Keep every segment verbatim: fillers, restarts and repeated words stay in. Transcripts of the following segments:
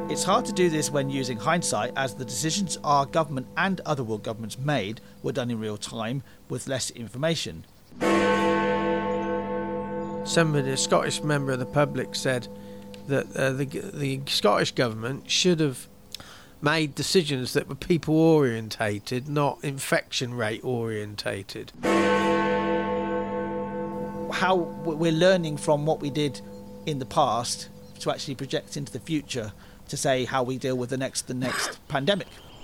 It's hard to do this when using hindsight, as the decisions our government and other world governments made were done in real time with less information. Somebody, a Scottish member of the public, said that uh, the the Scottish government should have made decisions that were people orientated, not infection rate orientated. How we're learning from what we did in the past to actually project into the future to say how we deal with the next the next pandemic.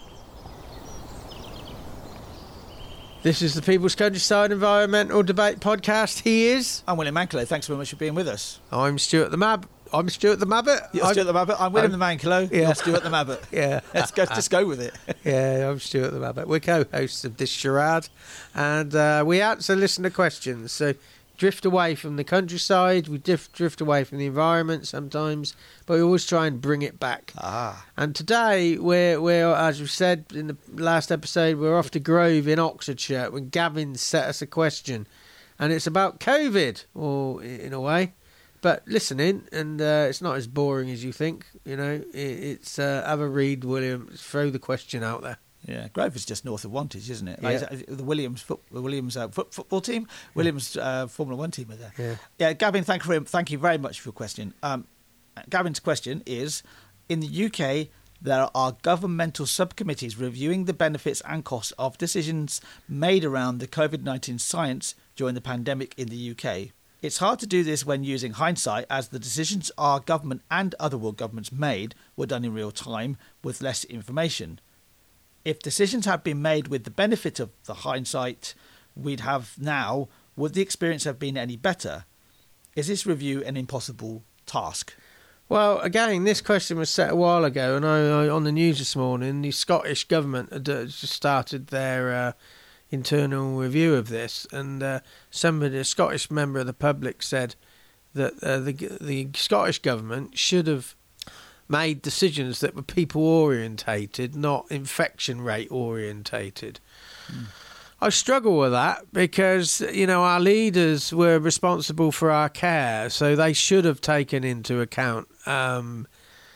This is the People's Countryside Environmental Debate Podcast. He is. I'm William Manklow. Thanks very much for being with us. I'm Stuart the Mab. I'm Stuart the Mabbott. You're Stuart the Mabbott. I'm William I'm, the Manklow. Yeah. You're Stuart the Mabbott. Yeah. Let's go, just go with it. Yeah, I'm Stuart the Mabbott. We're co-hosts of this charade, and uh, we answer listener questions. So drift away from the countryside. We drift, drift away from the environment sometimes, but we always try and bring it back. Ah. And today, we're, we're, as we said in the last episode, we're off to Grove in Oxfordshire when Gavin set us a question. And it's about COVID, or in a way. But listen in, and uh, it's not as boring as you think. You know, it, it's uh, have a read, William. Throw the question out there. Yeah, Grove is just north of Wantage, isn't it? Yeah. Like, the Williams, foot, the Williams uh, foot, football team, Williams uh, Formula One team are there. Yeah, yeah. Gavin, thank you, very, thank you very much for your question. Um, Gavin's question is: in the U K, there are governmental subcommittees reviewing the benefits and costs of decisions made around the COVID nineteen science during the pandemic in the U K. It's hard to do this when using hindsight, as the decisions our government and other world governments made were done in real time with less information. If decisions had been made with the benefit of the hindsight we'd have now, would the experience have been any better? Is this review an impossible task? Well, again, this question was set a while ago, and I, I on the news this morning, the Scottish government had uh, just started their uh, internal review of this, and uh, somebody, a Scottish member of the public, said that uh, the the Scottish government should have made decisions that were people orientated, not infection rate orientated. Mm. I struggle with that because, you know, our leaders were responsible for our care, so they should have taken into account um,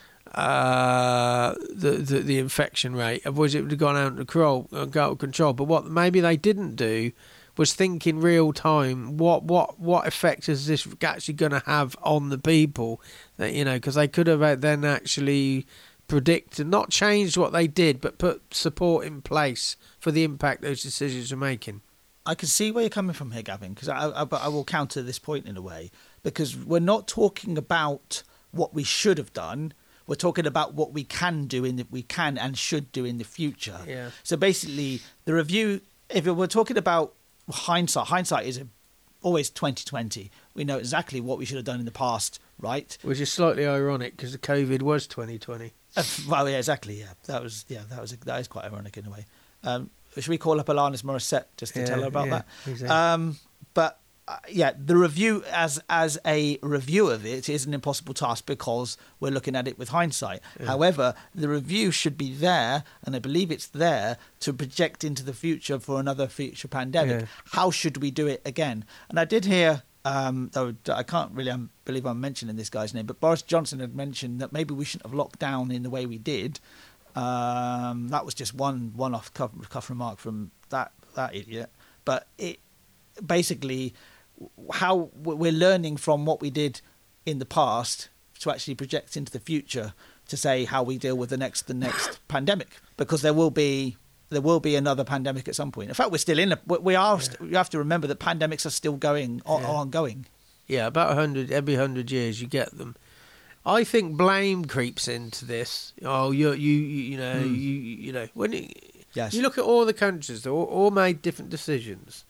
uh, the, the the infection rate. Otherwise, it would have gone out of control. Out of control. But what maybe they didn't do was think in real time what what what effect is this actually going to have on the people, that, you know, because they could have then actually predicted, not changed what they did, but put support in place for the impact those decisions are making. I can see where you're coming from here, Gavin, because I, I, I will counter this point in a way, because we're not talking about what we should have done. We're talking about what we can do in the, we can and should do in the future. Yeah. So basically, the review, if we're talking about hindsight, hindsight is always twenty twenty. We know exactly what we should have done in the past, right? Which is slightly ironic because the COVID was twenty twenty. Uh, well, yeah, exactly. Yeah, that was yeah, that was that is quite ironic in a way. Um, should we call up Alanis Morissette just to yeah, tell her about yeah, that? Exactly. Um, but uh, yeah, the review as as a review of it is an impossible task because we're looking at it with hindsight. Yeah. However, the review should be there, and I believe it's there to project into the future for another future pandemic. Yeah. How should we do it again? And I did hear. Um, though I can't really um, believe I'm mentioning this guy's name, but Boris Johnson had mentioned that maybe we shouldn't have locked down in the way we did. Um, that was just one one-off cuff, cuff remark from that that idiot. But it basically how we're learning from what we did in the past to actually project into the future to say how we deal with the next the next pandemic, because there will be. There will be another pandemic at some point. In fact, we're still in a. We are. Yeah. You have to remember that pandemics are still going on, yeah. ongoing. Yeah, about a hundred every hundred years you get them. I think blame creeps into this. Oh, you you you know mm. you you know when it, yes. you look at all the countries, they all, all made different decisions,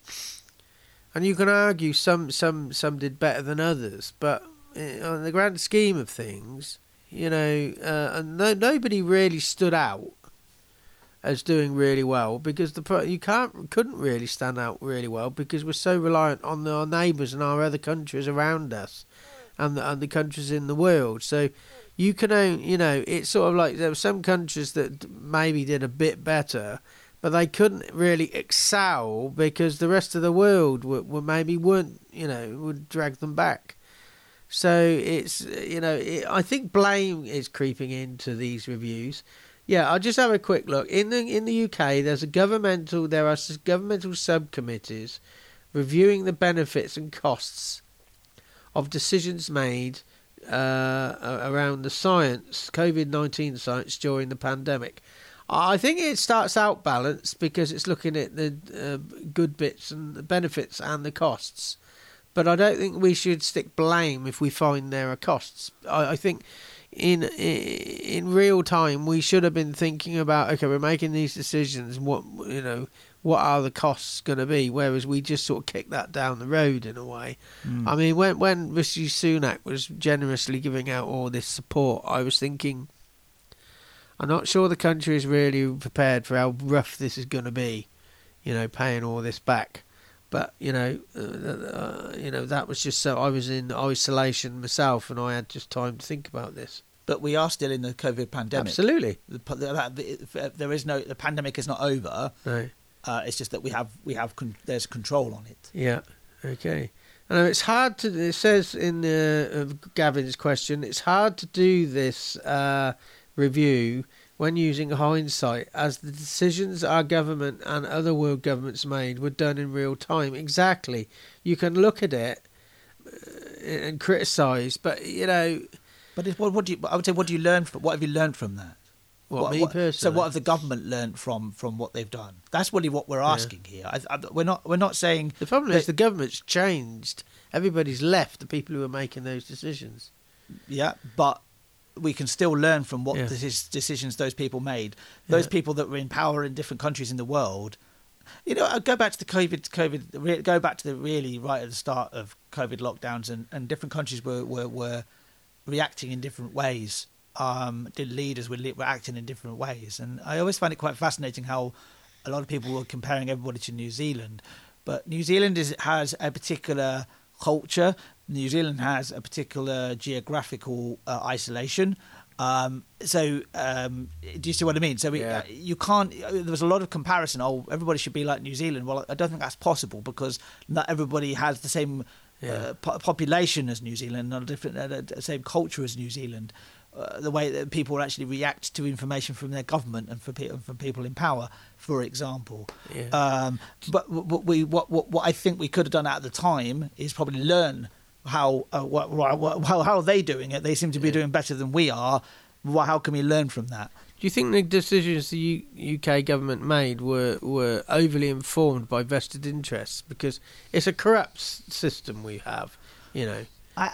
and you can argue some some some did better than others, but on the grand scheme of things, you know, uh, and no, nobody really stood out as doing really well, because the you can't couldn't really stand out really well because we're so reliant on the, our neighbours and our other countries around us, and the, and the countries in the world. So you can only, you know, it's sort of like there were some countries that maybe did a bit better, but they couldn't really excel because the rest of the world were, were maybe weren't, you know, would drag them back. So it's, you know, it, I think blame is creeping into these reviews. Yeah, I'll just have a quick look. In the in the U K, there's a governmental there are s- governmental subcommittees reviewing the benefits and costs of decisions made uh, a- around the science, COVID nineteen science during the pandemic. I think it starts out balanced because it's looking at the uh, good bits and the benefits and the costs. But I don't think we should stick blame if we find there are costs. I, I think in in real time we should have been thinking about, okay, we're making these decisions. What you know, what are the costs going to be? Whereas we just sort of kick that down the road in a way. Mm. I mean, when when Rishi Sunak was generously giving out all this support, I was thinking, I'm not sure the country is really prepared for how rough this is going to be. You know, paying all this back. But you know, uh, uh, you know that was just so I was in isolation myself, and I had just time to think about this. But we are still in the COVID pandemic. Absolutely, The, the, the, there is no the pandemic is not over. no, Uh, it's just that we have we have con- there's control on it. yeah, okay. I know it's hard to. It says in the uh, Gavin's question, it's hard to do this uh, review when using hindsight, as the decisions our government and other world governments made were done in real time. Exactly. You can look at it uh, and criticise, but, you know... But it, what, what do you? I would say, what do you learn from? What have you learned from that? What, me personally? So, what have the government learned from, from what they've done? That's really what we're asking yeah. here. I, I, we're not we're not saying the problem that, is the government's changed. Everybody's left. The people who are making those decisions. Yeah, but we can still learn from what yeah. the decisions those people made. Those yeah. people that were in power in different countries in the world. You know, I'll go back to the COVID. COVID. Go back to the really right at the start of COVID lockdowns, and, and different countries were were, were reacting in different ways. Um, the leaders were, were acting in different ways, and I always find it quite fascinating how a lot of people were comparing everybody to New Zealand. But New Zealand is, has a particular culture. New Zealand has a particular geographical uh, isolation. Um, so, um, do you see what I mean? So, we, yeah. uh, you can't. There was a lot of comparison. Oh, everybody should be like New Zealand. Well, I don't think that's possible because not everybody has the same yeah. uh, po- population as New Zealand, not a different, uh, the same culture as New Zealand. Uh, the way that people actually react to information from their government and from, pe- from people in power, for example. Yeah. Um, but what we what, what what I think we could have done at the time is probably learn how uh, what, what, how how are they doing it? They seem to be yeah. doing better than we are. Well, how can we learn from that? Do you think the decisions the U- UK government made were were overly informed by vested interests? Because it's a corrupt s- system we have, you know. I.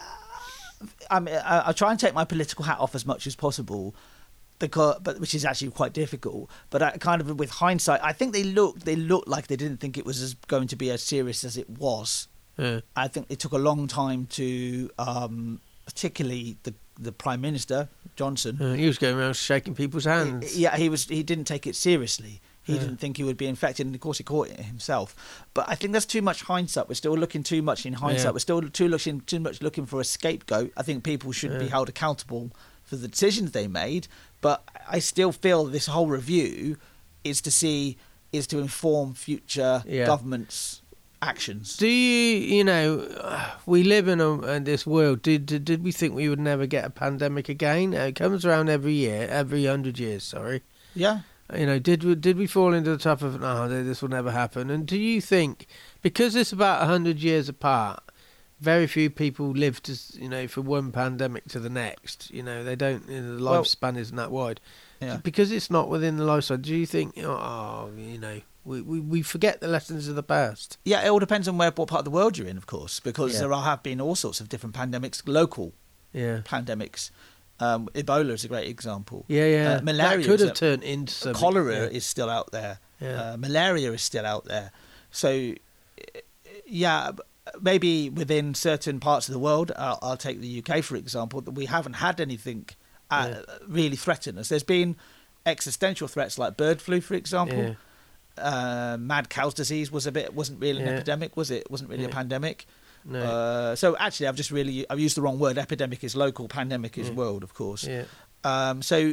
I mean, I, I try and take my political hat off as much as possible, because, but which is actually quite difficult. But I, kind of with hindsight, I think they looked they looked like they didn't think it was as, going to be as serious as it was. Yeah. I think it took a long time to, um, particularly the the Prime Minister Johnson. Uh, he was going around shaking people's hands. He, yeah, he was. He didn't take it seriously. He yeah. didn't think he would be infected, and of course he caught it himself. But I think that's too much hindsight. We're still looking too much in hindsight. Yeah. We're still too looking too much looking for a scapegoat. I think people should yeah. be held accountable for the decisions they made. But I still feel this whole review is to see is to inform future yeah. governments' actions. Do you, you know, we live in, a, in this world. Did, did did we think we would never get a pandemic again? It comes around every year, every hundred years. Sorry. Yeah. You know, did we, did we fall into the trap of, no, this will never happen? And do you think, because it's about one hundred years apart, very few people live to, you know, from one pandemic to the next. You know, they don't, you know, the lifespan well, isn't that wide. Yeah. Because it's not within the lifespan, do you think, oh, you know, we, we, we forget the lessons of the past? Yeah, it all depends on where what part of the world you're in, of course, because yeah. there are, have been all sorts of different pandemics, local yeah. pandemics. Um, Ebola is a great example. Yeah, yeah. Uh, malaria that could have a, turned into something. Cholera yeah. is still out there. Yeah. Uh, malaria is still out there. So, yeah, maybe within certain parts of the world, I'll, I'll take the U K for example, that we haven't had anything uh, yeah. really threaten us. There's been existential threats like bird flu, for example. Yeah. Uh, mad cow's disease was a bit wasn't really an yeah. epidemic, was it? It wasn't really yeah. a pandemic. No. Uh, so actually, I've just really I've used the wrong word. Epidemic is local, pandemic is yeah. world, of course. Yeah. Um, so,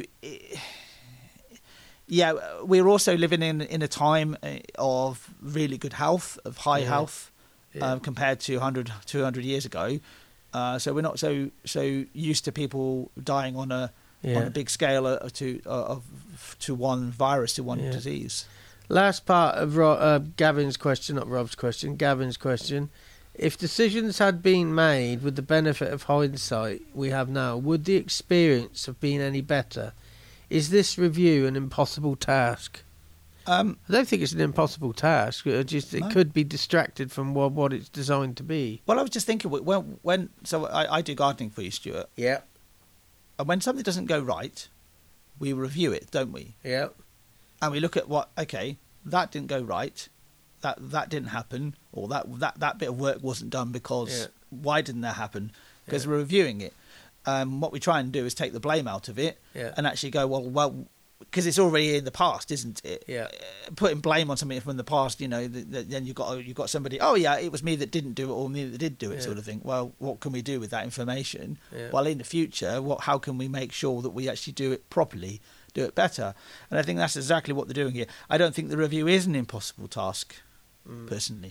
yeah, we're also living in in a time of really good health, of high yeah. health, yeah. um, compared to one hundred, two hundred years ago. Uh, so we're not so so used to people dying on a Yeah. on a big scale uh, to uh, of to one virus, to one Yeah. disease. Last part of Ro- uh, Gavin's question, not Rob's question, Gavin's question. If decisions had been made with the benefit of hindsight we have now, would the experience have been any better? Is this review an impossible task? Um, I don't think it's an impossible task. It just it No. could be distracted from what, what it's designed to be. well, I was just thinking when when so I, I do gardening for you, Stuart, Yeah, and when something doesn't go right, we review it, don't we? yeah, And we look at what okay, that didn't go right, that that didn't happen, or that that, that bit of work wasn't done because Yeah. why didn't that happen? Because Yeah. we're reviewing it. Um, what we try and do is take the blame out of it yeah, and actually go well, well, because it's already in the past, isn't it? yeah, Uh, Putting blame on something from the past, you know, th- th- then you've got you've got somebody. Oh yeah, it was me that didn't do it, or me that did do it, Yeah. sort of thing. Well, what can we do with that information? yeah. Well, in the future, what? How can we make sure that we actually do it properly, do it better? And I think that's exactly what they're doing here. I don't think the review is an impossible task, Mm. personally.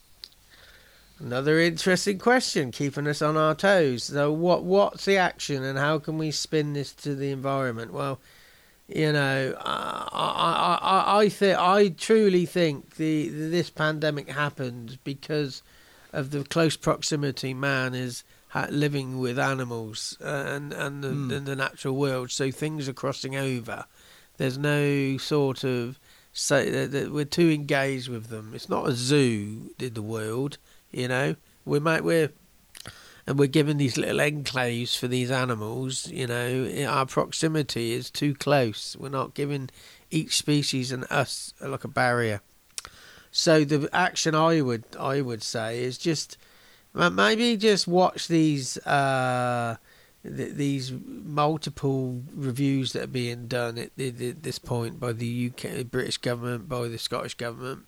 Another interesting question, keeping us on our toes. So, what what's the action, and how can we spin this to the environment? Well, you know, I I I, I think I truly think the this pandemic happened because of the close proximity man is ha- living with animals uh, and and the, Mm. and the natural world. So things are crossing over. There's no sort of say that, that we're too engaged with them. It's not a zoo in the world. You know, we might we're and we're given these little enclaves for these animals. You know, our proximity is too close. We're not giving each species and us like a barrier. So the action I would I would say is just ma- maybe just watch these uh, th- these multiple reviews that are being done at, th- th- this point by the U K British government, by the Scottish government,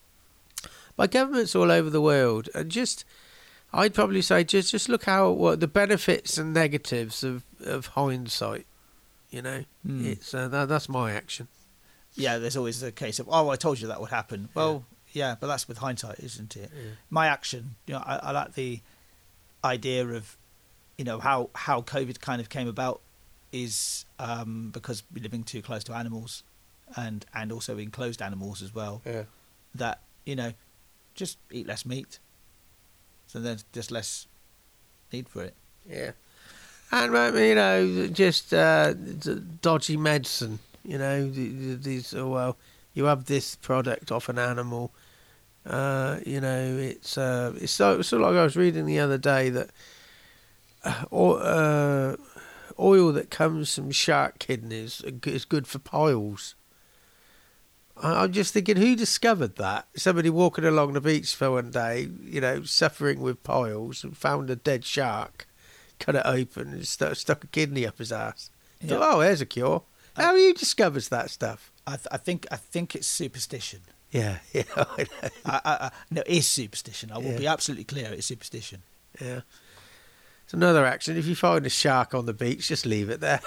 by governments all over the world, and just I'd probably say just just look how what the benefits and negatives of, of hindsight. You know, Mm. it's uh, that, that's my action. Yeah, there's always a case of oh, I told you that would happen. Well, yeah, but that's with hindsight, isn't it? Yeah. My action, you know, I, I like the idea of, you know, how how COVID kind of came about is um, because we're living too close to animals, and and also enclosed animals as well. Yeah. That you know, just eat less meat, so there's just less need for it. Yeah, and uh, you know, just uh, d- dodgy medicine. You know, th- th- these. Oh, well, you have this product off an animal. Uh, you know, it's uh, it's so so like I was reading the other day that uh, o- uh, oil that comes from shark kidneys is good for piles. I- I'm just thinking, who discovered that? Somebody walking along the beach for one day, you know, suffering with piles, and found a dead shark, cut it open, and stuck, stuck a kidney up his ass. Yeah. Thought, oh, there's a cure. How you discovers that stuff? I, th- I think I think it's superstition. Yeah, yeah, I know. I, I, I, no, it is superstition. I will Yeah. be absolutely clear. It's superstition. Yeah. It's another action. If you find a shark on the beach, just leave it there.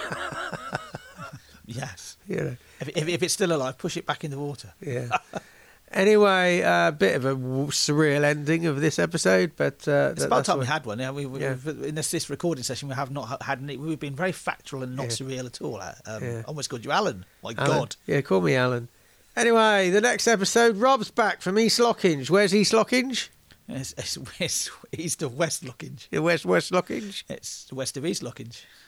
Yes. You know. If, if, if it's still alive, push it back in the water. Yeah. Anyway, a uh, bit of a w- surreal ending of this episode, but uh, It's that- about that's time we what- had one. Yeah, we, we, Yeah. we've- in this, this recording session, we have not ha- had any. We've been very factual and not Yeah. surreal at all. Uh, Um, Yeah. Almost called you Alan. My Alan. God. Yeah, call me Alan. Anyway, the next episode, Rob's back from East Lockinge. Where's East Lockinge? It's, it's, it's east of West Lockinge. Yeah, West West Lockinge. It's west of East Lockinge.